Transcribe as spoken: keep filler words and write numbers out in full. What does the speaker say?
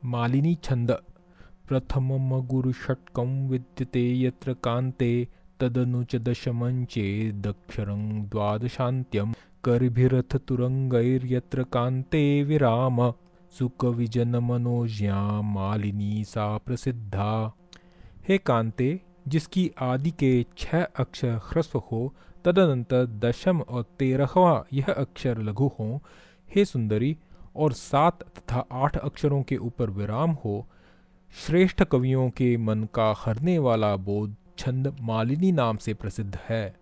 मालिनी छंद। प्रथमं गुरुषट्कं विद्यते यत्र कान्ते तदनु च दशमं चेदक्षरं द्वादशान्त्यं करभिरथ तुरंगैर्यत्र कान्ते विराम सुकविजनमनोज्ञा मालिनी सा प्रसिद्धा। हे कांते, जिसकी आदि के छह अक्षर ह्रस्व हो, तदनंतर दशम और तेरहवां यह अक्षर लघु हो। हे सुंदरी, और सात तथा आठ अक्षरों के ऊपर विराम हो। श्रेष्ठ कवियों के मन का हरने वाला बोध छंद मालिनी नाम से प्रसिद्ध है।